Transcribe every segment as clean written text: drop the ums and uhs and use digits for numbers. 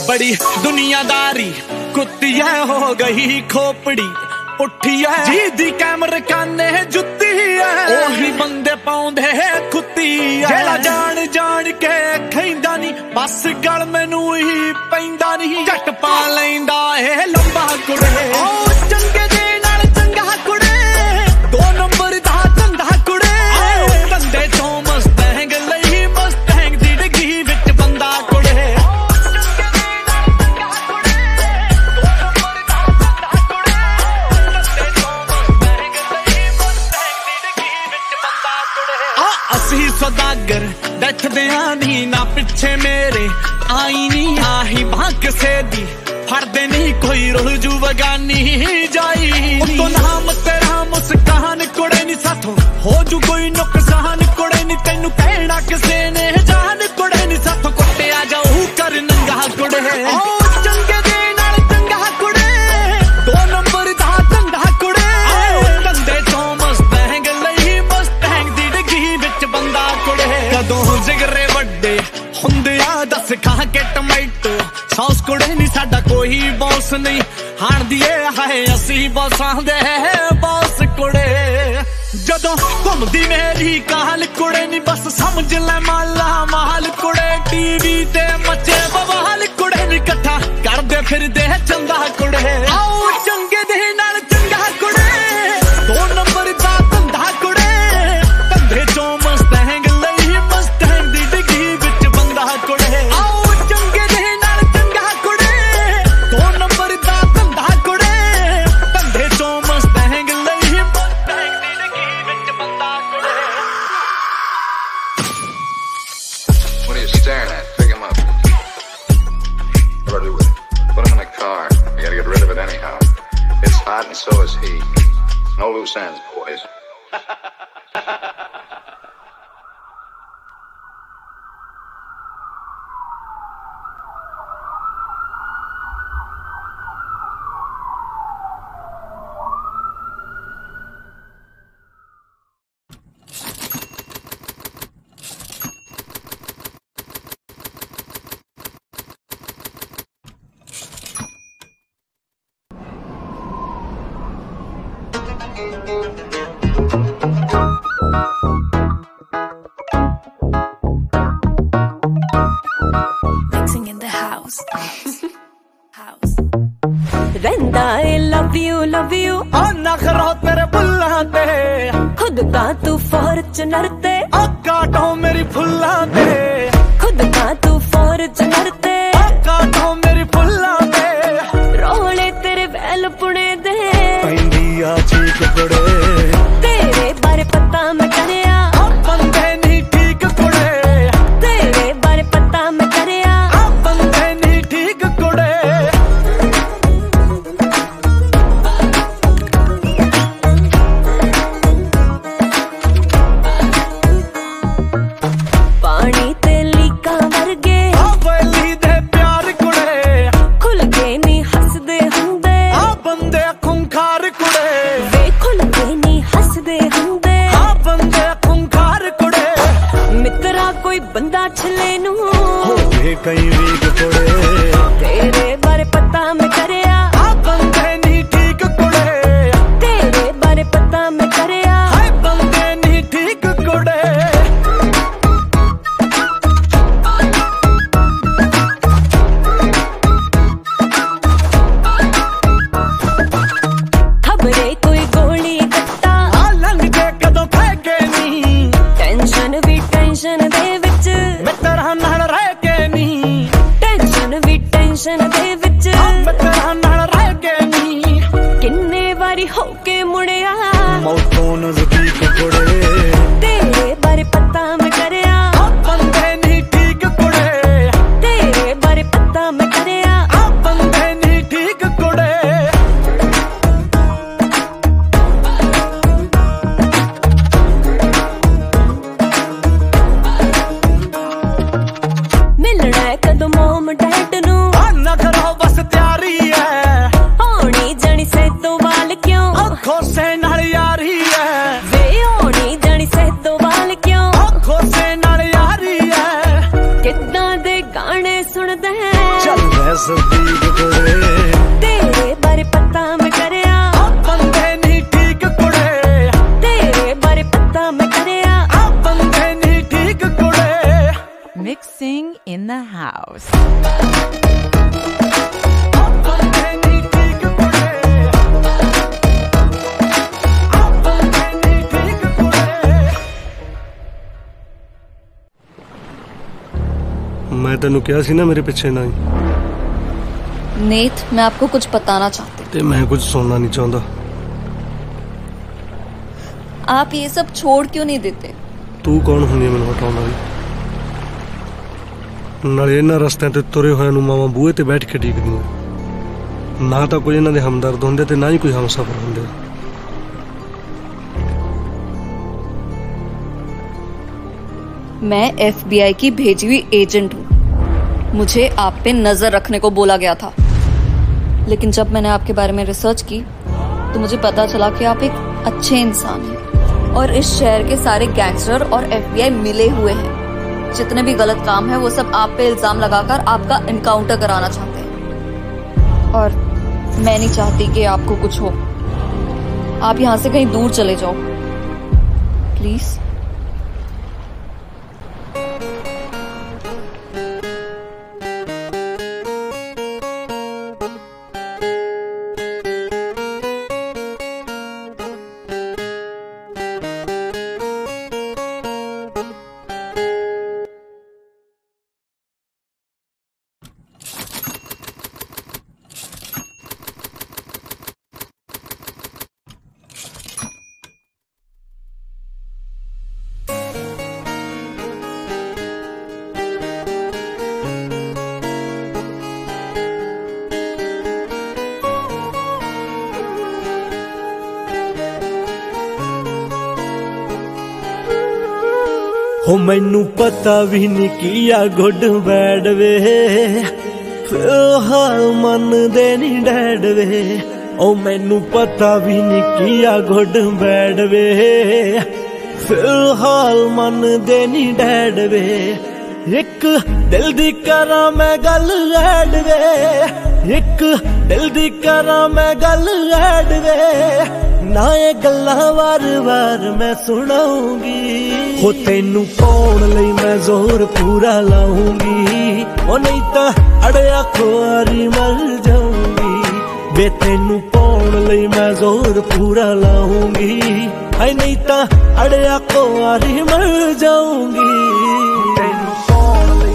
बड़ी दुनियादारी कुत्ती है हो गई खोपड़ी उठी है जी दी कैमरे काने जुत्ती है ओही बंदे पाउंदे खुत्ती है जेड़ा जान जान के खैंदा नी बस गल मैनू ही पैंदा नी झट पा लैंदा है लंबा कुड़े ओ चंगे दे नाल चंगा कुड़े दो नंबर दा धंधा कुड़े धंधे चों मस्तैंग लई मस्तैंग दी डिगी विच बंदा कुड़े असी सौदागर बैठदियां नी ना पिछे मेरे आई नी आही भाग से दी फड़दे नी कोई रुलजू वगानी जाई तो नाम तेरा मुस्कान कुड़े नी साथों हो जू कोई नुकसान कुड़े नी तेनू कहना किसे ने जान कुड़े नी साथों कुट्टे आ जाऊ कर नंगा कुड़े ओ चंगे दे नाल चंगा कुड़े दो नंबर दा धंधा कुड़े धंधे चों मस्तैंग लई मस्तैंग दी डिगी विच बंदा कुड़े कदों जिगरे वड्डे हुंदे आ दस खा के टमाटो सौस कुड़े नी साडा कोई बॉस नहीं हाण दिए हाय असी बॉसां दे बॉस कुड़े जदों घुमदी मेरी काल कुड़े नी बस समझ ले माला माल कुड़े टीवी ते मचे बवाल कुड़े नी कट्ठा करदे फिरदे चंदा कुड़े आओ चंगे दे नाल चंगा कुड़े दो नंबर दा धंधा कुड़े धंधे चों मस्तैंग लई मस्तैंग दी डिगी विच बंदा कुड़े आओ चंगे दे नाल चंगा कुड़े दो नंबर दा धंधा कुड़े धंधे चों मस्तैंग लई मस्तैंग दी डिगी विच बंदा कुड़े What are you staring at? Pick him up. What do I do with it? Put him in the car. I gotta get rid of it anyhow. It's hot and so is he. No loose ends, boys. Mixing in the house. House. Renda, I love you. ओ नखरा तेरे बुल्लां ते खुद का तू Fortuner ते ओ काटो मेरी फुल्लां ते खुद का तू फॉर्च्यूनर ते ओ काटो मेरी फुल्लां ते रोले तेरे बैल पुणे दे पैंदी आ चीक कुड़े तेरे बारे पता मैं करिया ओ बंदे नी ठीक कुड़े तेरे बारे पता मैं करिया ओ बंदे नी ठीक कुड़े पानी ते लीका वर्गे ओ वैली दे प्यार कुड़े खुल के नी हसदे हुंदे ओ बंदे खुंखार कुड़े वे खुल के नी हसदे हुंदे ओ बंदे खुंखार कुड़े मित्रा कोई बंदा छले नू हो गए कई वीक कुड़े तेरे बारे पता मैं करिया ओ बंदे नी ठीक कुड़े तेरे बारे पता मैं करिया हाय बंदे नी ठीक कुड़े खबरे कोई गोली कट्टा आ लंघ के कदों फेंके नी टेंशन भी टेंशन दे विच मैं तेरा नाल रह के नी टेंशन भी टेंशन दे विच मैं तेरा Boxing in the house. मैं तेनू कहा सी ना मेरे पीछे ना ही। नेथ, मैं आपको कुछ बताना चाहती हूँ। ते मैं कुछ सुनना नहीं चाहता। आप ये सब छोड़ क्यों नहीं देते? तू कौन हुंदी मैनू हटाउण वाली? नाले इन्हां रस्तिਆਂ ते तुरे होए नूं मावां बूहे ते बैठ के ਡੀਕਦੀਆਂ ना तो कोई इन्हां दे हमदर्द हुंदे ते ना ही कोई हमसफर हुंदे। मैं FBI की भेजी हुई एजेंट हूँ। मुझे आप पे नजर रखने को बोला गया था, लेकिन जब मैंने आपके बारे में रिसर्च की तो मुझे पता चला कि आप एक अच्छे इंसान हैं और इस शहर के सारे गैंगस्टर और FBI मिले हुए हैं। जितने भी गलत काम है वो सब आप पे इल्जाम लगाकर आपका एनकाउंटर कराना चाहते हैं, और मैं नहीं चाहती कि आपको कुछ हो। आप यहाँ से कहीं दूर चले जाओ प्लीज। हो मैनू पता भी नहीं किया गुड बैड वे, हाल मन दे नहीं डैड वे। ओ मैनू पता भी नहीं किया गुड बैड वे, फिलहाल मन दे नहीं डैड वे। एक दिल दी करा मैं गल ऐड वे, एक दिल दी करा मैं गल ऐड वे। ना ये गल्लां वार वार मैं सुनाऊंगी, हो तेनू पाउण लई मैं जोर पूरा लाऊंगी। ओ नहीं तां अड़िया खुआरी मर जाऊंगी, बे तेनू पाउण लई मैं जोर पूरा लाऊंगी। हाय नहीं तां अड़िया खुआरी मर जाऊंगी। तेनू पाउण लई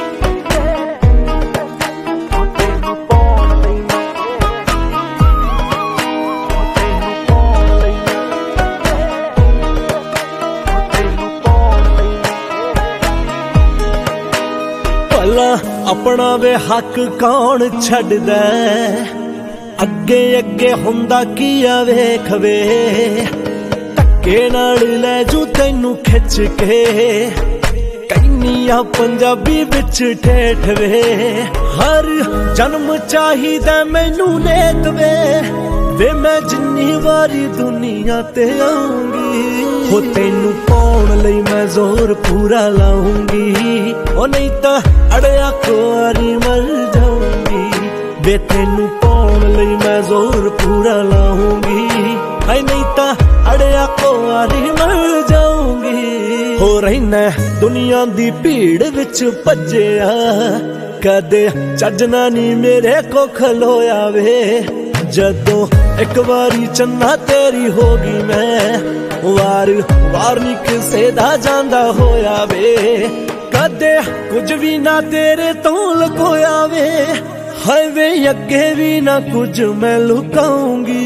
अपना वे हक कौन छड्डदा, अगे अगे हुंदा किया वेख वे। धक्के नाल लै जू तैनू खिच के, कैनियां पंजाबी बिच ठेठ वे। हर जन्म चाहिदा मैनू नेत वे, मैं जिन्नी वारी दुनिया ते आऊंगी। हो तेनू पाउण लई मैं जोर पूरा लाऊंगी, ओ नहीं तां अड़िया खुआरी मर जाऊंगी। बे तेनू पाउण लई मैं जोर पूरा लाऊंगी, हाय नहीं तां अड़िया खुआरी मर जाऊंगी। हो रहना दुनिया दी भीड़ विच भज्जिया, कदे चजना नहीं मेरे को खलोया वे। जदों एक बारी चन्ना तेरी होगी मैं, वार वार नी किसे दा जांदा होया वे। कदे कुछ भी ना तेरे तो लुकोया वे, हाय वे अगे भी ना कुछ मैं लुकाऊंगी।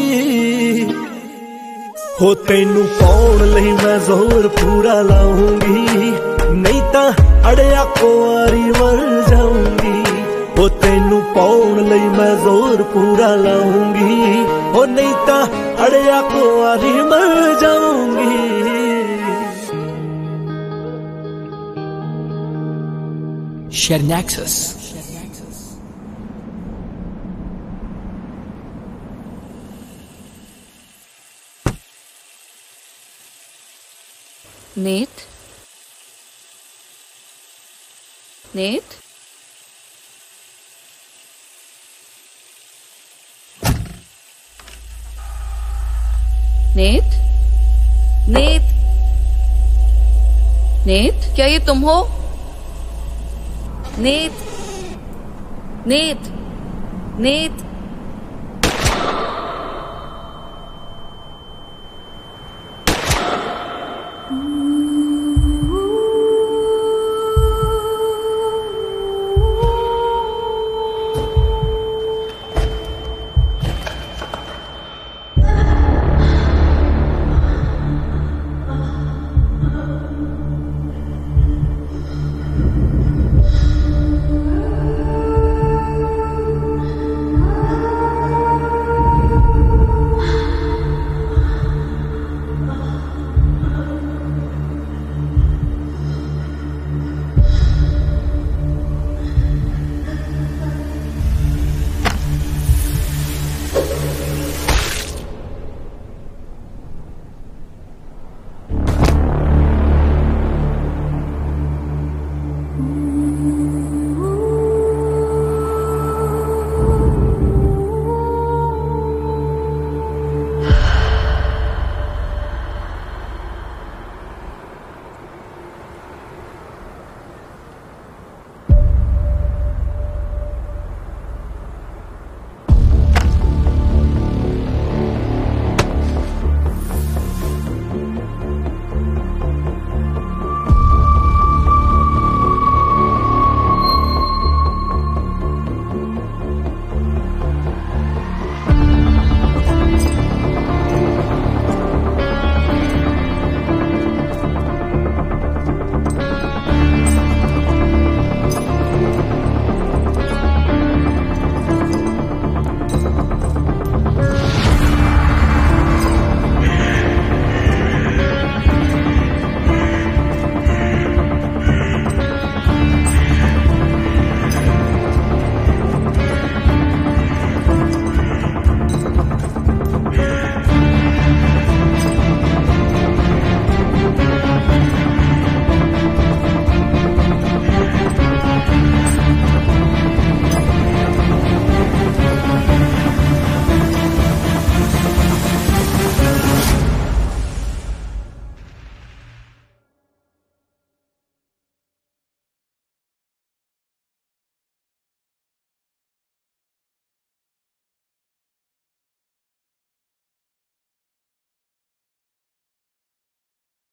हो तेनू पाउण लई मैं जोर पूरा लाऊंगी, नहीं तां अड़िया खुआरी मर जाऊंगी। हो तेनू पाउण लई मैं जोर पूरा लाऊंगी, हो नहीं तां अड़िया खुआरी मर जाऊंगी। Share Nexus. नेथ, नेथ, नेथ, नेथ, नेथ, क्या ये तुम हो? नीत नीत नीत